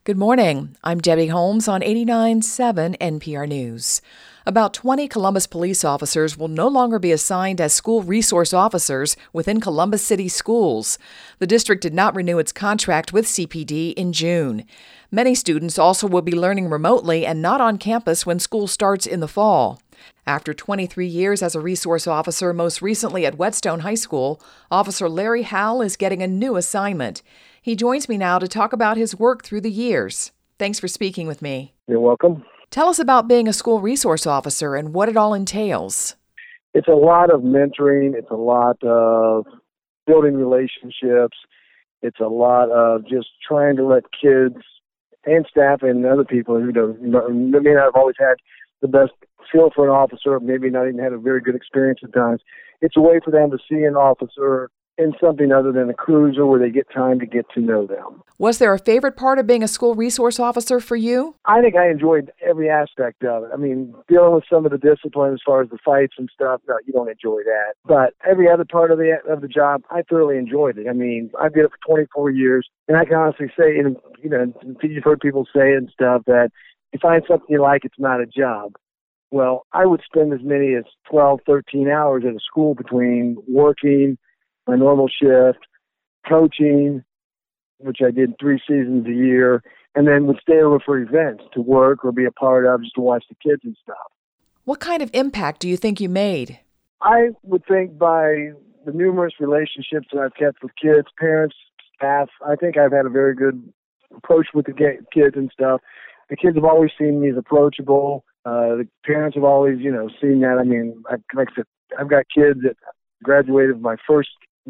Good morning. I'm Debbie Holmes on 89.7 NPR News. About 20 Columbus police officers will no longer be assigned as school resource officers within Columbus City schools. The district did not renew its contract with CPD in June. Many students also will be learning remotely and not on campus when school starts in the fall. After 23 years as a resource officer, most recently at Whetstone High School, Officer Larry Howell is getting a new assignment. He joins me now to talk about his work through the years. Thanks for speaking with me. You're welcome. Tell us about being a school resource officer and what it all entails. It's a lot of mentoring. It's a lot of building relationships. It's a lot of just trying to let kids and staff and other people who may not have always had the best feel for an officer, maybe not even had a very good experience at times. It's a way for them to see an officer in something other than a cruiser where they get time to get to know them. Was there a favorite part of being a school resource officer for you? I think I enjoyed every aspect of it. I mean, dealing with some of the discipline as far as the fights and stuff, no, you don't enjoy that. But every other part of the job, I thoroughly enjoyed it. I mean, I did it for 24 years, and I can honestly say, and you've heard people say and stuff, that you find something you like, it's not a job. Well, I would spend as many as 12, 13 hours at a school between working my normal shift, coaching, which I did 3 seasons a year, and then would stay over for events to work or be a part of just to watch the kids and stuff. What kind of impact do you think you made? I would think by the numerous relationships that I've kept with kids, parents, staff, I think I've had a very good approach with the kids and stuff. The kids have always seen me as approachable. The parents have always, seen that. I mean, like I said, I've got kids that graduated my first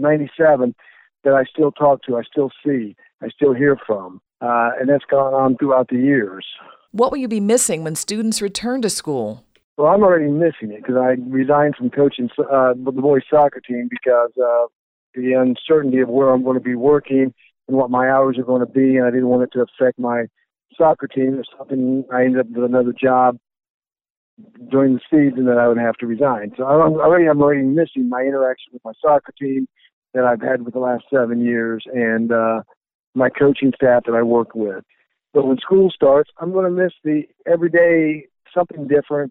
97 that I still talk to, I still see, I still hear from, and that's gone on throughout the years. What will you be missing when students return to school? Well, I'm already missing it because I resigned from coaching the boys' soccer team because of the uncertainty of where I'm going to be working and what my hours are going to be, and I didn't want it to affect my soccer team or something. I ended up with another job during the season that I would have to resign. So I'm already missing my interaction with my soccer team that I've had with the last 7 years and my coaching staff that I work with. But when school starts, I'm going to miss the everyday something different,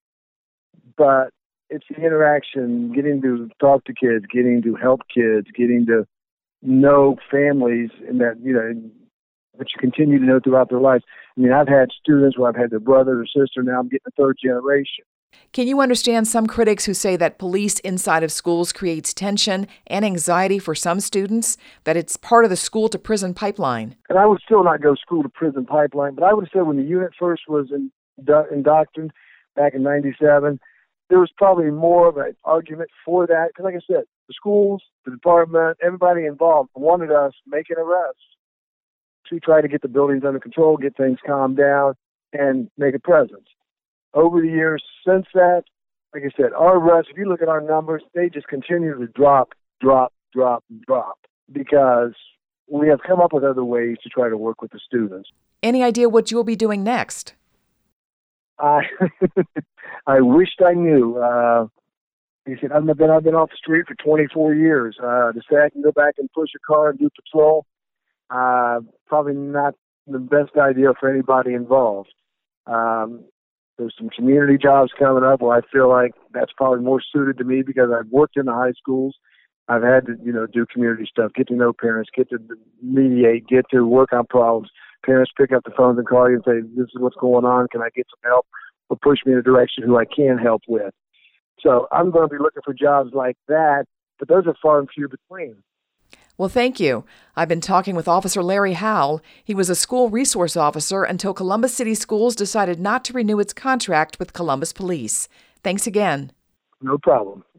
but it's the interaction, getting to talk to kids, getting to help kids, getting to know families and that, that you continue to know throughout their lives. I mean, I've had students where I've had their brother or sister, now I'm getting a third generation. Can you understand some critics who say that police inside of schools creates tension and anxiety for some students, that it's part of the school-to-prison pipeline? And I would still not go school-to-prison pipeline, but I would have said when the unit first was indoctrined back in 97, there was probably more of an argument for that. Because like I said, the schools, the department, everybody involved wanted us making arrests to try to get the buildings under control, get things calmed down, and make a presence. Over the years since that, like I said, our arrests, if you look at our numbers, they just continue to drop, because we have come up with other ways to try to work with the students. Any idea what you'll be doing next? I wished I knew. He said, I've been off the street for 24 years. To say I can go back and push a car and do patrol, probably not the best idea for anybody involved. There's some community jobs coming up where I feel like that's probably more suited to me because I've worked in the high schools. I've had to, do community stuff, get to know parents, get to mediate, get to work on problems. Parents pick up the phones and call you and say, this is what's going on. Can I get some help? Or push me in a direction who I can help with. So I'm going to be looking for jobs like that, but those are far and few between. Well, thank you. I've been talking with Officer Larry Howell. He was a school resource officer until Columbus City Schools decided not to renew its contract with Columbus Police. Thanks again. No problem.